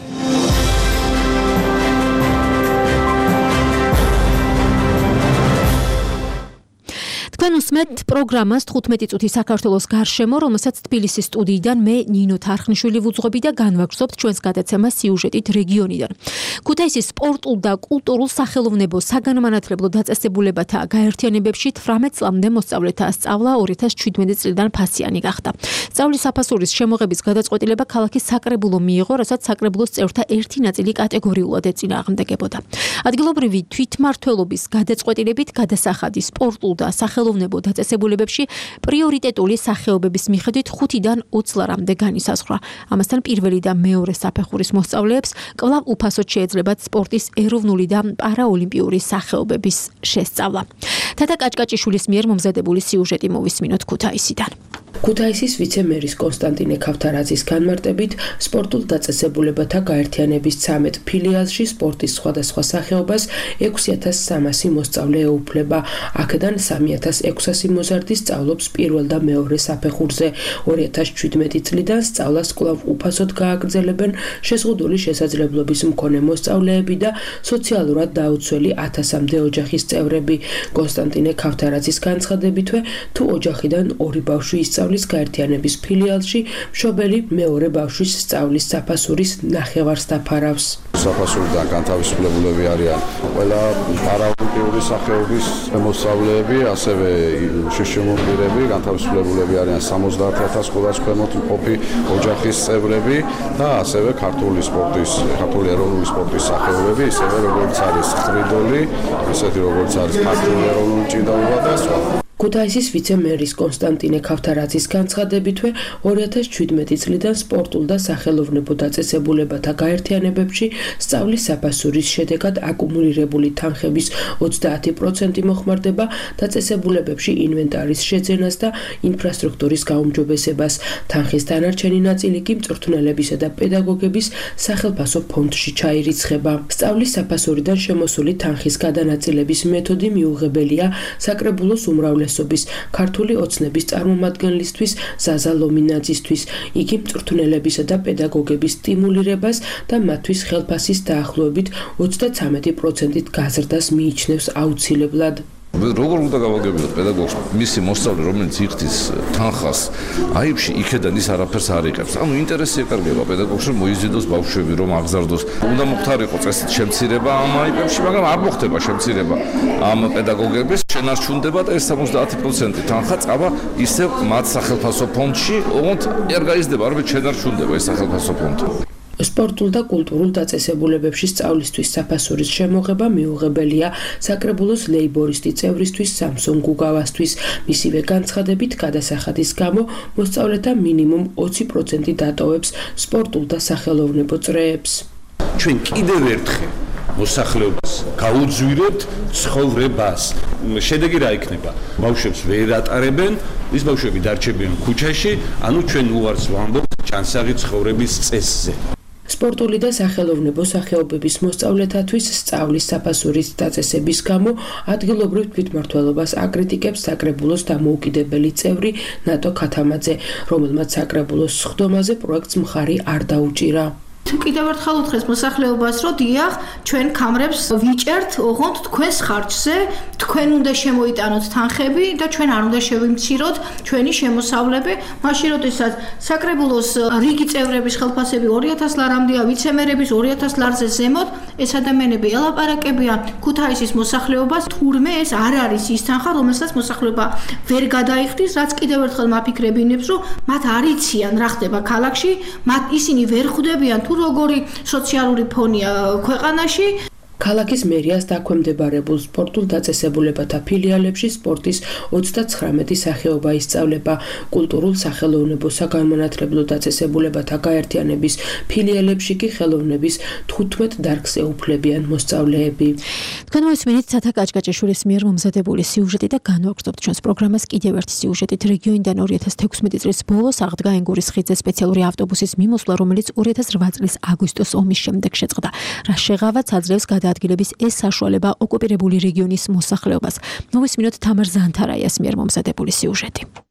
თქვენ უსმენთ პროგრამას თხუთმეტი წუთი საქართველოს გარშემო, რომელსაც თბილისის სტუდიიდან მე ნინო თარხნიშვილი ვუძღვები და განვაგრძობთ ჩვენს გადაცემას სიუჟეტით რეგიონიდან. ქუთაისის სპორტულ და კულტურულ სახელოვნებო საგანმანათლებლო დაწესებულებათა გაერთიანებებში თვრამეტ წლამდე მოსწავლეთა სწავლა ორი ათას შვიდმეტი წლიდან ფასიანი გახდა. სწავლის საფასურის შემოღების გადაწყვეტილება ქალაქის საკრებულომ მიიღო, რასაც საკრებულოს წევრთა ერთი ნაწილი კატეგორიულად ეწინააღმდეგებოდა. ადგილობრივი თვითმმართველობის გადაწყვეტილებით გადასახადი სპორტულ და სახელოვნებო დაწესებულებებში პრიორიტეტული სახეობების მიხედვით ხუთიდან ოცი ლარამდე განისაზღვრა. ამასთან პირველი და მეორე საფეხურის მოსწავლეებს კვლავ უფასოდ შეეძლებათ სპორტის ეროვნული და პარაოლიმპიური სახეობების შესწავლა. თათა კაჭკაჭიშვილის მიერ მომზადებული სიუჟეტი მოვისმინოთ ქუთაისიდან. ქუთაისის ვიცე-მერის კონსტანტინე ქავთარაძის განმარტებით სპორტულ დაწესებულებათა გაერთიანების ცამეტ ფილიალში სპორტის სხვადასხვა სახეობას ექვსი ათას სამასი მოსწავლე ეუფლება. აქედან სამი ათას ექვსასი მოზარდი სწავლობს პირველ და მეორე საფეხურზე. ორი ათას შვიდმეტი წლიდან სწავლას კვლავ უფასოდ გააგრძელებენ შეზღუდული შესაძლებლობის მქონე მოსწავლეები და სოციალურად დაუცველი ათასამდე ოჯახის წევრები. კონსტანტინე ქავთარაძის განცხადებითვე, თუ ოჯახიდან ორი ბავშვი ისწავლის გაერთიანების ფილიალში, მშობელი მეორე ბავშვის სწავლის საფასურის ნახევარს დაფარავს. საფასურიდან განთავისუფლებულები არიან ყველა პარაოლიმპიური სახეობის მოსწავლეები, ასევე შიშიმობირები, განთავისუფლებულები არიან სამოცდაათი ათას კულას ქვემოთ მყოფი ოჯახის წევრები და ასევე ქართული სპორტის, ქართული ეროვნული სპორტის სახეობები, ისევე როგორც არის ხრიდოლი, ისეთი როგორც არის ქართული ეროვნული ჭიდაობა და სხვა. ქუთაისის ვიცე-მერის კონსტანტინე ქავთარაძის განცხადებითვე, ორი ათას შვიდმეტი წლიდან სპორტულ და სახელოვნებო დაწესებულებათა გაერთიანებებში სწავლის საფასურის შედეგად აკუმულირებული თანხების ოცდაათი პროცენტი მოხმარდება დაწესებულებებში ინვენტარის შეძენას და ინფრასტრუქტურის გაუმჯობესებას. თანხის დანარჩენი ნაწილი კი მწვრთნელებისა და პედაგოგების სახელფასო ფონდში ჩაირიცხება. სწავლის საფასურიდან შემოსული თანხის გადანაწილების მეთოდი მიუღებელია საკრებულოს უმრავლესობის ქართული ოცნების წარმომადგენლისთვის ზაზა ლომინაძისთვის. იგი მწვრთნელებისა და პედაგოგების სტიმულირებას და მათთვის ხელფასის დაახლოებით ოცდაცამეტი პროცენტით გაზრდას მიიჩნევს აუცილებლად. როგორ უნდა გავაგებინოთ პედაგოგს მისი მოსწავლე, რომელიც იხდის თანხას, აიბში იქედან ის არაფერს არ იღებს. ანუ ინტერესი ეკარგება პედაგოგს, რომ მოიზიდოს ბავშვები, რომ აღზარდოს. უნდა მოხდარიყო წესით შემცირება ამ აიბებში, მაგრამ არ მოხდება შემცირება ამ პედაგოგების. შენარჩუნდება და ეს სამოცდაათი პროცენტი თანხა წავა ისევ მათ სახელფასო ფონდში, ოღონდ არ გაიზრდება, არამედ შენარჩუნდება ეს სახელფასო ფონდი. სპორტულ და კულტურულ დაწესებულებებში სწავლისთვის საფასურის შემოღება მიუღებელია საკრებულოს ლეიბორისტი წევრისთვის სამსონ გუგავასთვის. მისივე განცხადებით, გადასახადის გამო მოსწავლეთა მინიმუმ ოცი პროცენტი დატოვებს სპორტულ და სახელოვნებო წრეებს. ჩვენ კიდევ ერთხელ მოსახლეობას გაუძვირებთ ცხოვრებას. შედეგი რა იქნება? ბავშვებს ვერ ატარებენ, ის ბავშვები დარჩებიან ქუჩაში, ანუ ჩვენ უარს ვამბობთ ჭანსაღი ცხოვრების წესზე. სპორტული და სახელოვნებო სახეობების მოსწავლეთათვის სწავლის საფასურის დაწესების გამო ადგილობრივ თვითმმართველობას აკრიტიკებს საკრებულოს დამოუკიდებელი წევრი ნატო ქათამაძე, რომელმაც საკრებულოს სხდომაზე პროექტს მხარი არ დაუჭირა. თუ კიდევ ერთხელ უთხრეს მოსახლეობას, რომ დიახ, ჩვენ კამრებს ვიჭერთ, ოღონდ თქვენს ხარჯზე, თქვენ უნდა შემოიტანოთ თანხები და ჩვენ არ უნდა შევიმციროთ ჩვენი შემოსავლები. მაშინ როდესაც საკრებულოს რიგი წევრების ხელფასები ორი ათას ლარამდეა, ვიცე-მერების ორი ათას ლარზე ზემოთ, ეს ადამიანები ელაპარაკებიან ქუთაისის მოსახლეობას, თურმე ეს არ არის ის თანხა, რომელსაც მოსახლეობა ვერ გადაიხდის, რაც კიდევ ერთხელ მაფიქრებინებს, რომ მათ არ იციან რა ხდება ქალაქში, მათ ისინი ვერ ხვდებიან თუ როგორი სოციალური ფონია ქვეყანაში. ქალაქის მერიას დაქვემდებარებულ სპორტულ დაწესებულებათა ფილიალებში სპორტის ოცდაცხრამეტი სახეობა ისწავლება. კულტურულ სახელოვნებო საგანმანათლებლო დაწესებულებათა გაერთიანების ფილიალებში კი ხელოვნების თხუთმეტ დარგს ეუფლებიან მოსწავლეები. თქვენ მოისმინეთ თათა კაჭკაჭიშვილის მიერ მომზადებული სიუჟეტი და განვაგრძობთ ჩვენს პროგრამას კიდევ ერთი სიუჟეტით. რეგიონიდან ორი ათას თექვსმეტი წლის ბოლოს აღდგა ენგურის ხიდზე სპეციალური ავტობუსის მიმოსვლა, რომელიც ორი ათას რვა წლის აგვისტოს ომის შემდეგ შეწყდა. რა შეღავაც აძლევს გადაადგილების ეს საშუალება ოკუპირებული რეგიონის მოსახლეობას. მოვისმინოთ თამარ ზანთარაიას მიერ მომზადებული სიუჟეტი.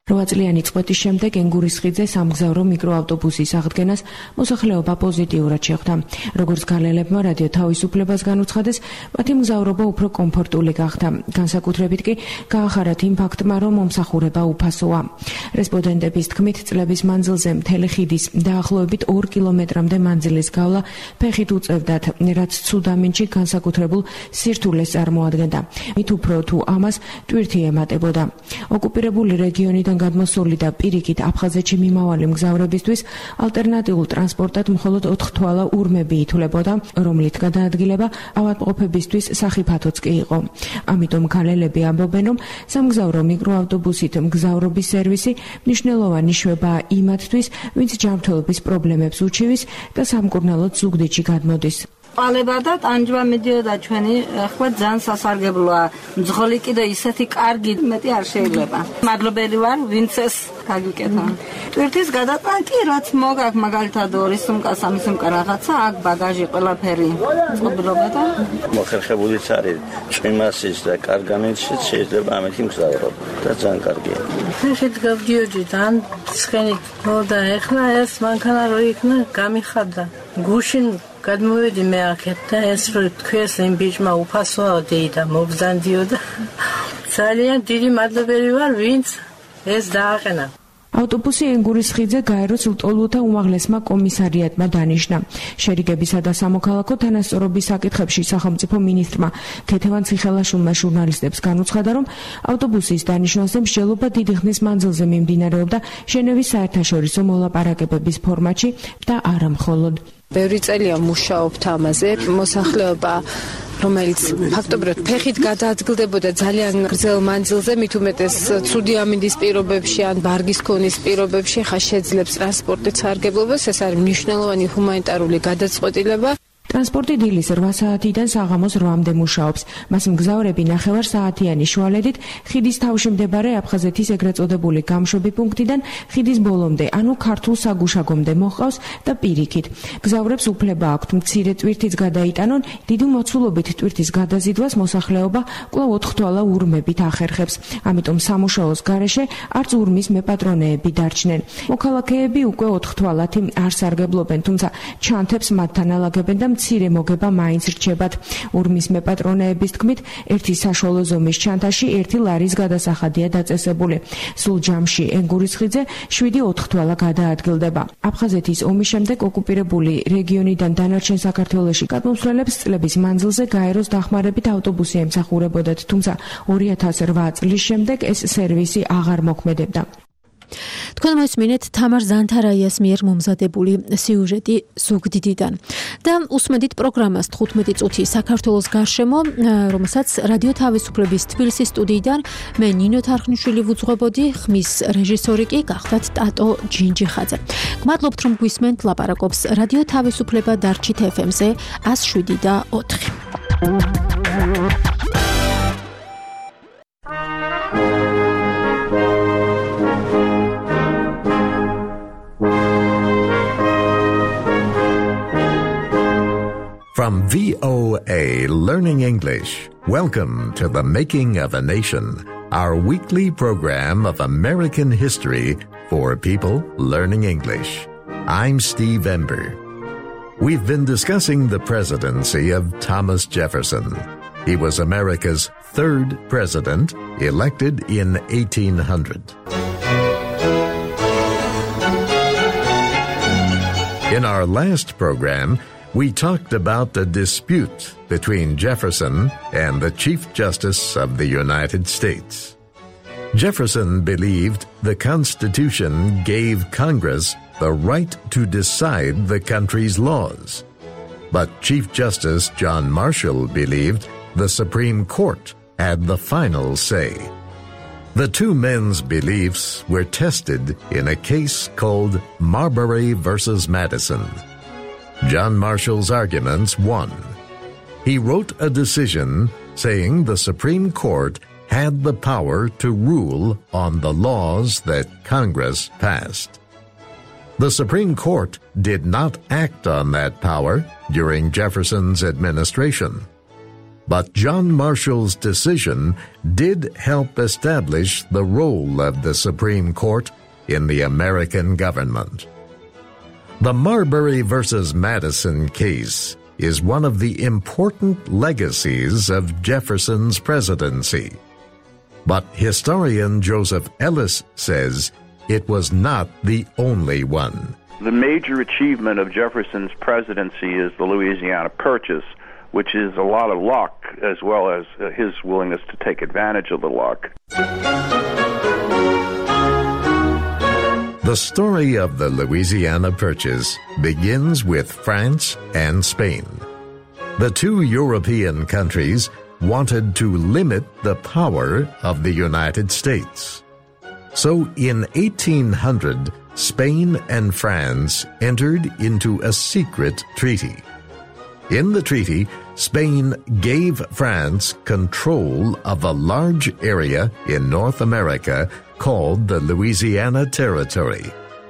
რვა წლიანი წყვეტის შემდეგ ენგურისხიძე სამგზავრო მიკროავტობუსის აღდგენას მოსახლეობა პოზიტიურად შეხვდა. როგორც გალელებმა რადიო თავისუფლებას განუცხადეს, მათი მგზავრობა უფრო კომფორტული გახდა. განსაკუთრებით კი გაახარათ იმ ფაქტმა, რომ მომსახურება უფასოა. რესპონდენტების თქმით, წლების მანძილზე მთელი ხიდის დაახლოებით ორ კილომეტრამდე მანძილის გავლა ფეხით უწევდათ, რაც ცუდ ამინდში განსაკუთრებულ სირთულეს წარმოადგენდა. მით უფრო თუ ამას ტვირთი ემატებოდა. ოკუპირებული რეგიონიდან გადმოსული და პირიქით აფხაზეთში მიმავალი მგზავრებისთვის ალტერნატიულ ტრანსპორტად მხოლოდ ოთხთვალა ურმები ითვლებოდა, რომლით გადაადგილება ავადმყოფებისთვის სახიფათოც კი იყო. ამიტომ ქალელები ამბობენ, რომ სამგზავრო მიკროავტობუსით მგზავრობის სერვისი მნიშვნელოვანი შვებაა იმათთვის, ვინც ჯანმრთელობის პრობლემებს უჩივის და სამკურნალოდ ზუგდიდში გადმოდის. ყალება და ტანჯვა მიდიოდა ჩვენი ხო ძალიან სასარგებლოა. მძღოლი კიდე ისეთი კარგი მეტი არ შეიძლება. მადლობელი ვარ ვინც ეს გაგიკეთა. ტვირთის გადატანა კი რაც მოგაქვს მაგალითად ორი სუმკა სამი სუმკა რაღაცა აქ ბაგაჟი ყველაფერი წყობილობა და მოხერხებულიც არის წვიმასის და კარგამენშიც შეიძლება ამეთი მგზავრობა და ძალიან კარგია. ხეთ გავდიოდი ძალიან ცხენით და ეხლა ეს მანქანა რო იქნა გამიხარდა. გუშინ გადმოვედი მე აქეთ და ეს რო თქვეს იმ ბიჭმა უფასოა და მობზანდიოდა. ძალიან დიდი მადლობელი ვარ ვინც ეს დააყენა. ავტობუსი ენგურისხიძე გაეროს ლტოლუთა უმაღლესმა კომისარიატმა დანიშნა. შერიგებისა და სამოქალაქო თანასწორობის საკითხებში სახელმწიფო მინისტრმა ქეთევან ციხელაშვილმა ჟურნალისტებს განუცხადა, რომ ავტობუსის დანიშნვაზე მსჯელობა დიდი ხნის მანძილზე მიმდინარეობდა ჟენევის საერთაშორისო მოლაპარაკებების ფორმატში და არა მხოლოდ. ბევრი წელია მუშაობთ ამაზე. მოსახლეობა რომელიც ფაქტობრივად ფეხით გადაადგილდებოდა ძალიან გრძელ მანძილზე, მით უმეტეს ცუდი ამინდის პირობებში ან ბარგის ქონის პირობებში, ხა შეძლებს ტრანსპორტით სარგებლობას. ეს არის მნიშვნელოვანი ჰუმანიტარული გადაწყვეტილება. ტრანსპორტი დილის რვა საათიდან საღამოს რვამდე მუშაობს. მას მგზავრები ნახევარ საათიანი შუალედით ხიდის თავში მდებარე აფხაზეთის ეგრეთ წოდებული გამშვები პუნქტიდან ხიდის ბოლომდე, ანუ ქართულ საგუშაგომდე მოჰყავს და პირიქით. მგზავრებს უფლება აქვთ მცირე ტვირთიც გადაიტანონ, დიდი მოცულობით ტვირთის გადაზიდვას მოსახლეობა კვლავ ოთხთვალა ურმებით ახერხებს. ამიტომ სამუშაოს გარეშე არც ურმის მეპატრონეები დარჩნენ. მოქალაქეები უკვე ოთხთვალათი არ სარგებლობენ, თუმცა ჩანთებს მათთან ალაგებენ და მცირე მოგება მაინც რჩებათ. ურმის მეპატრონეების თქმით, ერთი საშუალო ზომის ჩანთაში ერთი ლარის გადასახადია დაწესებული. სულ ჯამში ენგურისხიძე შვიდი ოთხთვალა გადაადგილდება. აფხაზეთის ომის შემდეგ ოკუპირებული რეგიონიდან დანარჩენ საქართველოში გადმოსვლელებს წლების მანძილზე გაეროს დახმარებით ავტობუსი ემსახურებოდათ, თუმცა ორი ათას რვა წლის შემდეგ ეს სერვისი აღარ მოქმედებდა. თქვენ მოსმინეთ თამარ ზანთარაიას მიერ მომზადებული სიუჟეტი ზუგდიდიდან და უსმენთ პროგრამას თხუთმეტი წუთი საქართველოს გარშემო, რომელსაც რადიო თავისუფლების თბილისის სტუდიიდან მე ნინო თარხნიშვილი ვუძღვებოდი, ხმის რეჟისორი კი გახდათ ტატო ჯინჯიხაძე. გმადლობთ რომ გვისმენთ, ლაპარაკობს რადიო თავისუფლება დარჩით ეფ ემ-ზე ას შვიდი და ოთხი. From V O A Learning English, welcome to The Making of a Nation, our weekly program of American history for people learning English. I'm Steve Ember. We've been discussing the presidency of Thomas Jefferson. He was America's third president, elected in eighteen hundred. In our last program, we talked about the dispute between Jefferson and the Chief Justice of the United States. Jefferson believed the Constitution gave Congress the right to decide the country's laws. But Chief Justice John Marshall believed the Supreme Court had the final say. The two men's beliefs were tested in a case called Marbury versus Madison. John Marshall's arguments won. He wrote a decision saying the Supreme Court had the power to rule on the laws that Congress passed. The Supreme Court did not act on that power during Jefferson's administration. But John Marshall's decision did help establish the role of the Supreme Court in the American government. The Marbury versus Madison case is one of the important legacies of Jefferson's presidency. But historian Joseph Ellis says it was not the only one. The major achievement of Jefferson's presidency is the Louisiana Purchase, which is a lot of luck as well as uh, his willingness to take advantage of the luck. The story of the Louisiana Purchase begins with France and Spain. The two European countries wanted to limit the power of the United States. So in eighteen hundred, Spain and France entered into a secret treaty. In the treaty, Spain gave France control of a large area in North America called the Louisiana Territory.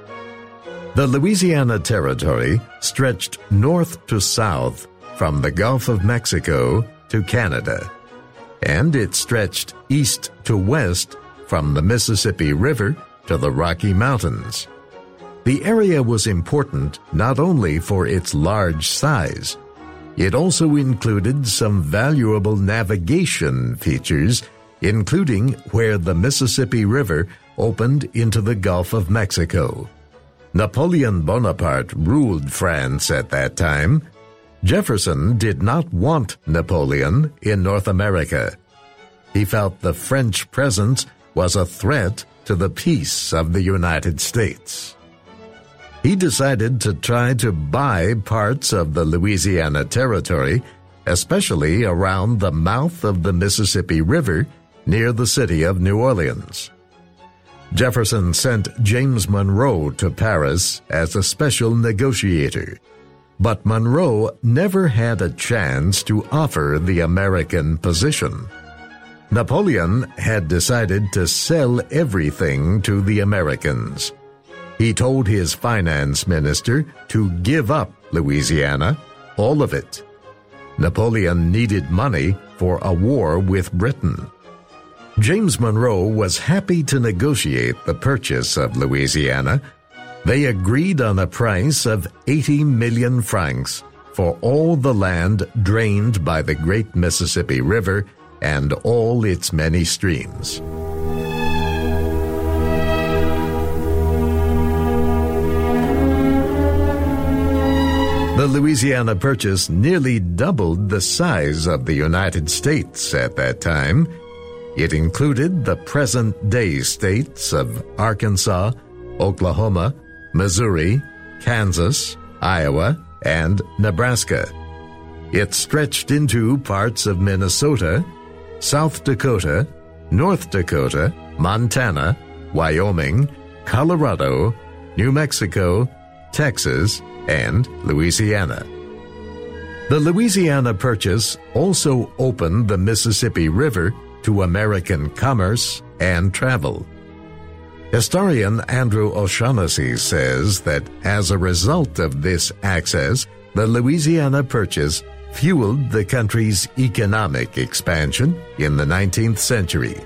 The Louisiana Territory stretched north to south from the Gulf of Mexico to Canada, and it stretched east to west from the Mississippi River to the Rocky Mountains. The area was important not only for its large size, it also included some valuable navigation features, including where the Mississippi River opened into the Gulf of Mexico. Napoleon Bonaparte ruled France at that time. Jefferson did not want Napoleon in North America. He felt the French presence was a threat to the peace of the United States. He decided to try to buy parts of the Louisiana Territory, especially around the mouth of the Mississippi River near the city of New Orleans. Jefferson sent James Monroe to Paris as a special negotiator, but Monroe never had a chance to offer the American position. Napoleon had decided to sell everything to the Americans. He told his finance minister to give up Louisiana, all of it. Napoleon needed money for a war with Britain. James Monroe was happy to negotiate the purchase of Louisiana. They agreed on a price of eighty million francs for all the land drained by the great Mississippi River and all its many streams. The Louisiana Purchase nearly doubled the size of the United States at that time. It included the present-day states of Arkansas, Oklahoma, Missouri, Kansas, Iowa, and Nebraska. It stretched into parts of Minnesota, South Dakota, North Dakota, Montana, Wyoming, Colorado, New Mexico, Texas, and Louisiana. The Louisiana Purchase also opened the Mississippi River to American commerce and travel. Historian Andrew O'Shaughnessy says that as a result of this access, the Louisiana Purchase fueled the country's economic expansion in the nineteenth century.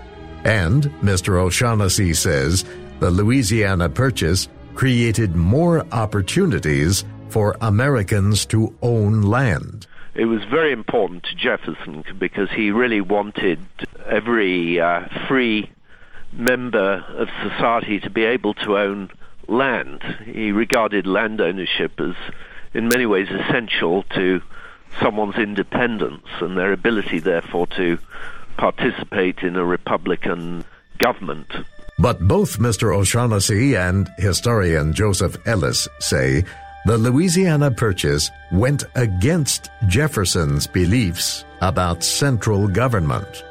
And Mister O'Shaughnessy says the Louisiana Purchase created more opportunities for Americans to own land. It was very important to Jefferson because he really wanted every uh, free member of society to be able to own land. He regarded land ownership as in many ways essential to someone's independence and their ability therefore to participate in a republican government. But both Mister O'Shaughnessy and historian Joseph Ellis say the Louisiana Purchase went against Jefferson's beliefs about central government.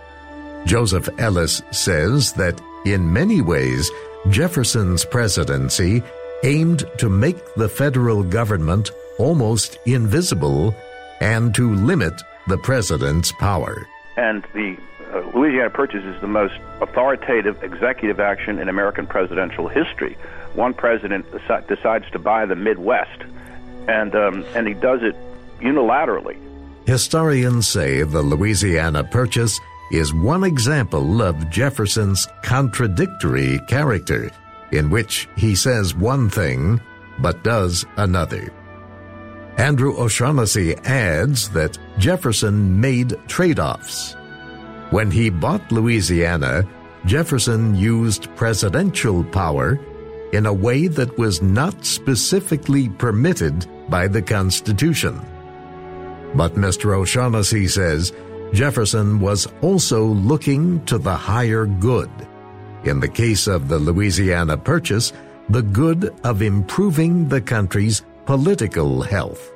Joseph Ellis says that in many ways, Jefferson's presidency aimed to make the federal government almost invisible and to limit the president's power. And the uh, Louisiana Purchase is the most authoritative executive action in American presidential history. One president decides to buy the Midwest, and um, and he does it unilaterally. Historians say the Louisiana Purchase is one example of Jefferson's contradictory character, in which he says one thing but does another. Andrew O'Shaughnessy adds that Jefferson made trade-offs. When he bought Louisiana, Jefferson used presidential power in a way that was not specifically permitted by the Constitution. But Mister O'Shaughnessy says Jefferson was also looking to the higher good. In the case of the Louisiana Purchase, the good of improving the country's political health.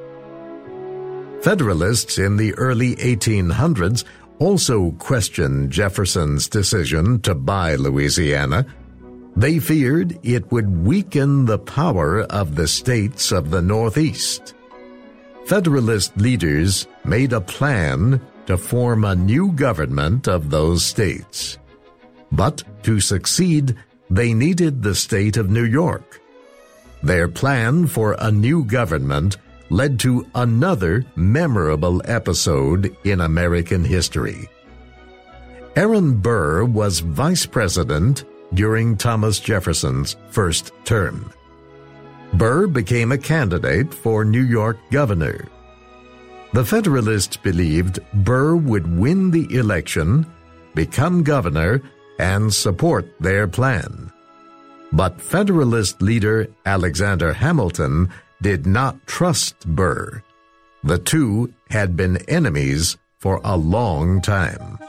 Federalists in the early eighteen hundreds also questioned Jefferson's decision to buy Louisiana. They feared it would weaken the power of the states of the Northeast. Federalist leaders made a plan to form a new government of those states. But to succeed, they needed the state of New York. Their plan for a new government led to another memorable episode in American history. Aaron Burr was vice president during Thomas Jefferson's first term. Burr became a candidate for New York governor. The Federalists believed Burr would win the election, become governor, and support their plan. But Federalist leader Alexander Hamilton did not trust Burr. The two had been enemies for a long time.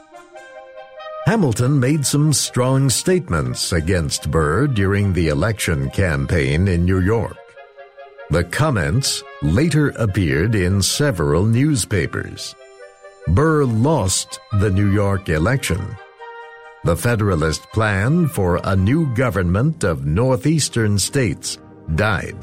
Hamilton made some strong statements against Burr during the election campaign in New York. The comments later appeared in several newspapers. Burr lost the New York election. The Federalist plan for a new government of northeastern states died.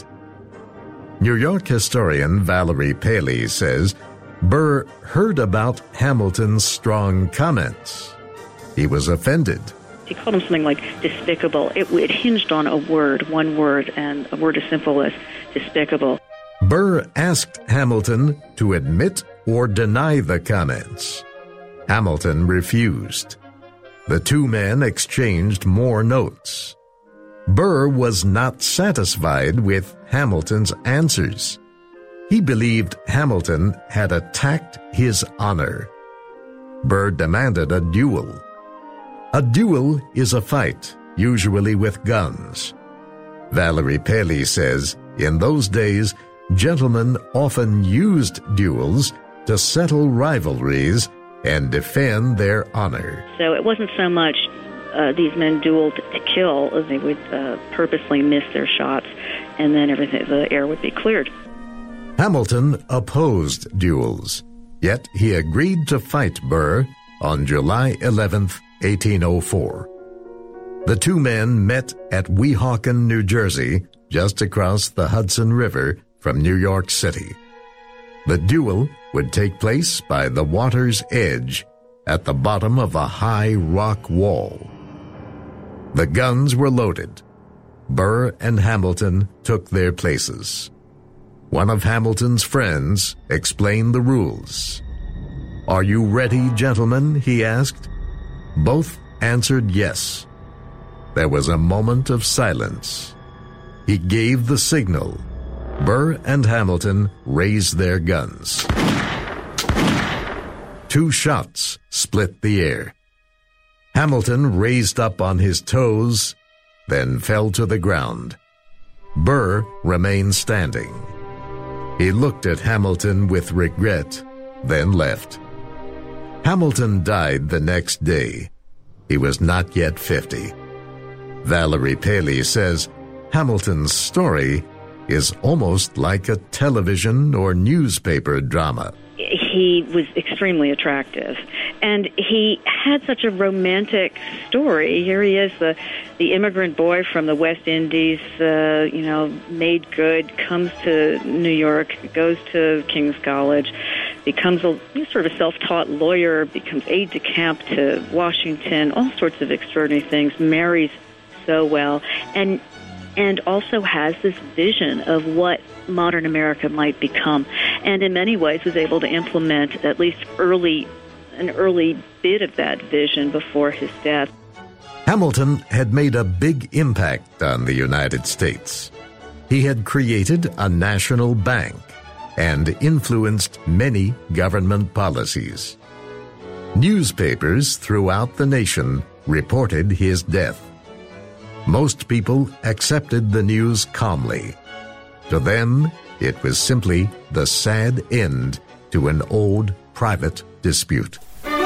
New York historian Valerie Paley says Burr heard about Hamilton's strong comments. He was offended. He called him something like despicable. It, it hinged on a word, one word, and a word as simple as despicable. Burr asked Hamilton to admit or deny the comments. Hamilton refused. The two men exchanged more notes. Burr was not satisfied with Hamilton's answers. He believed Hamilton had attacked his honor. Burr demanded a duel. A duel is a fight, usually with guns. Valerie Paley says, in those days, gentlemen often used duels to settle rivalries and defend their honor. So it wasn't so much uh, these men dueled to kill as they would uh, purposely miss their shots, and then everything, the air would be cleared. Hamilton opposed duels, yet he agreed to fight Burr on July eleventh, eighteen oh four. The two men met at Weehawken, New Jersey, just across the Hudson River from New York City. The duel would take place by the water's edge at the bottom of a high rock wall. The guns were loaded. Burr and Hamilton took their places. One of Hamilton's friends explained the rules. "Are you ready, gentlemen?" he asked. Both answered yes. There was a moment of silence. He gave the signal. Burr and Hamilton raised their guns. Two shots split the air. Hamilton raised up on his toes, then fell to the ground. Burr remained standing. He looked at Hamilton with regret, then left. Hamilton died the next day. He was not yet fifty. Valerie Paley says Hamilton's story is almost like a television or newspaper drama. He was extremely attractive, and he had such a romantic story. Here he is, the the immigrant boy from the West Indies, uh, you know, made good, comes to New York, goes to King's College, becomes a sort of a self-taught lawyer, becomes aide-de-camp to Washington, all sorts of extraordinary things, marries so well, and and also has this vision of what modern America might become. and in many ways was able to implement at least early, an early bit of that vision before his death. Hamilton had made a big impact on the United States. He had created a national bank and influenced many government policies. Newspapers throughout the nation reported his death. Most people accepted the news calmly. To them, it was simply the sad end to an old private dispute.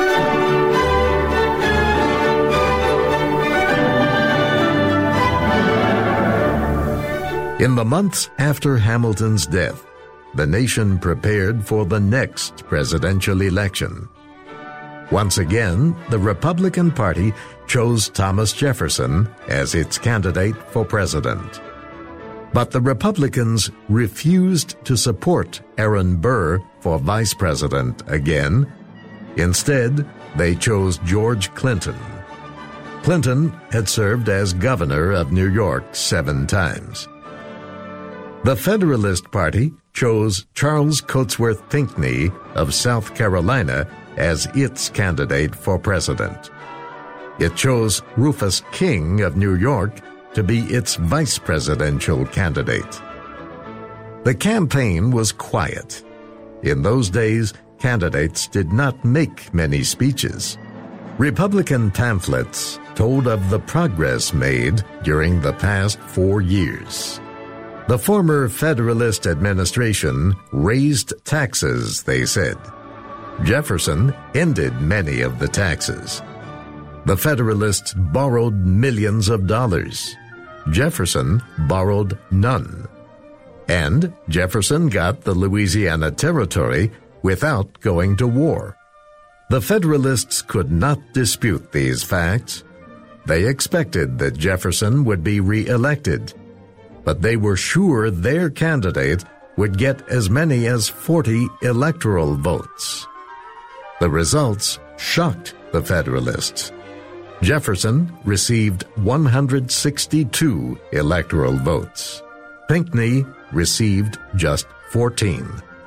In the months after Hamilton's death, the nation prepared for the next presidential election. Once again, the Republican Party chose Thomas Jefferson as its candidate for president. But the Republicans refused to support Aaron Burr for vice president again. Instead, they chose George Clinton. Clinton had served as governor of New York seven times. The Federalist Party chose Charles Cotesworth Pinckney of South Carolina as its candidate for president. It chose Rufus King of New York to be its vice presidential candidate. The campaign was quiet. In those days, candidates did not make many speeches. Republican pamphlets told of the progress made during the past four years. The former Federalist administration raised taxes, they said. Jefferson ended many of the taxes. The Federalists borrowed millions of dollars. Jefferson borrowed none. And Jefferson got the Louisiana Territory without going to war. The Federalists could not dispute these facts. They expected that Jefferson would be re-elected, but they were sure their candidate would get as many as forty electoral votes. The results shocked the Federalists. Jefferson received one hundred sixty-two electoral votes. Pinckney received just fourteen.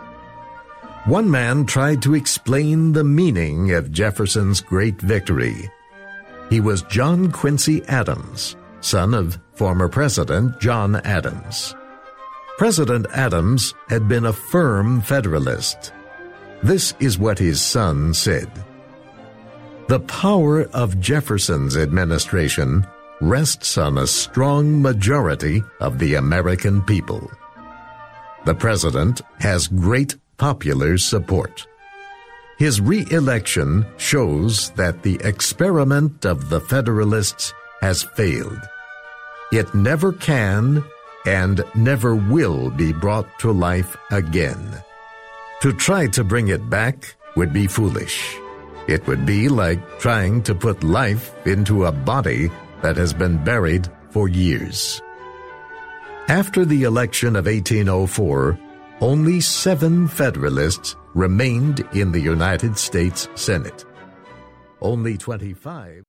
One man tried to explain the meaning of Jefferson's great victory. He was John Quincy Adams, son of former President John Adams. President Adams had been a firm Federalist. This is what his son said. The power of Jefferson's administration rests on a strong majority of the American people. The president has great popular support. His re-election shows that the experiment of the Federalists has failed. It never can and never will be brought to life again. To try to bring it back would be foolish. It would be like trying to put life into a body that has been buried for years. After the election of eighteen oh four, only seven Federalists remained in the United States Senate. Only twenty-five